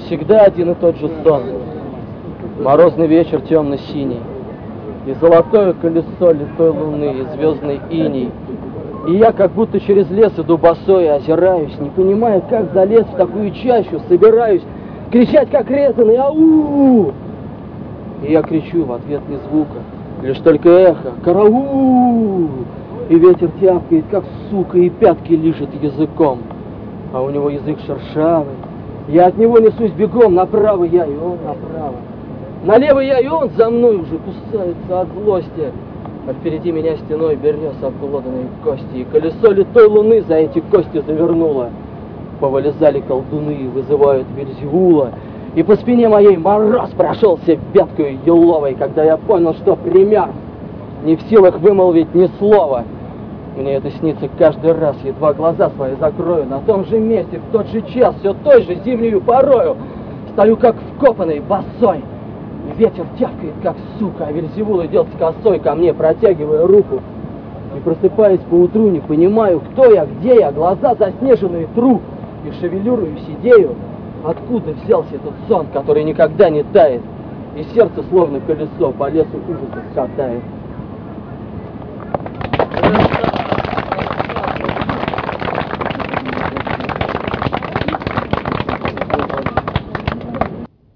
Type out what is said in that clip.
Всегда один и тот же сон. Морозный вечер темно-синий, и золотое колесо литой луны, и звездный иней. И я как будто через лес иду босой и озираюсь, не понимая, как залез в такую чащу, собираюсь кричать, как резаный, ау! И я кричу, в ответ ни звука, лишь только эхо, караул! И ветер тявкает, как сука, и пятки лижет языком, а у него язык шершавый. Я от него несусь бегом, направо я, и он направо. Налево я, и он за мной уже кусается от злости. А впереди меня стеной берез обглоданные кости, и колесо литой луны за эти кости завернуло. Повылезали колдуны и вызывают Вельзевула, и по спине моей мороз прошелся веткою еловой, когда я понял, что пример, не в силах вымолвить ни слова. Мне это снится каждый раз, едва глаза свои закрою, на том же месте, в тот же час, все той же зимнюю порою. Стою как вкопанный, босой, и ветер тявкает, как сука, а Вельзевул идет с косой ко мне, протягивая руку. И просыпаясь поутру, не понимаю, кто я, где я, глаза заснеженные тру, и шевелюрую сидею. Откуда взялся этот сон, который никогда не тает, и сердце, словно колесо, по лесу ужаса катает.